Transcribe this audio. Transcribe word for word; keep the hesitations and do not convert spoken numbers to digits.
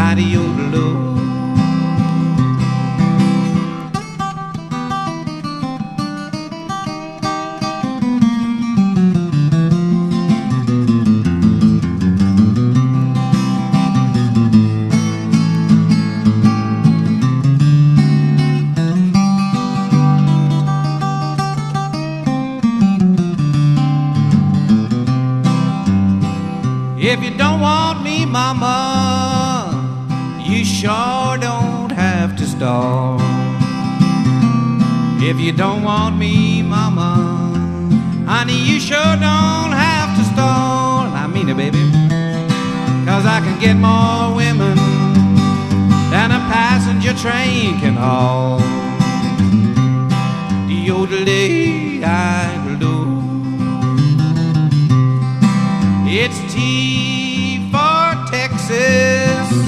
Hi-de-yodeloo. If you don't want me, mama, you sure don't have to stall. If you don't want me, mama, honey, you sure don't have to stall. I mean it, baby, 'cause I can get more women than a passenger train can haul. Yodel-dee-I-do. It's tea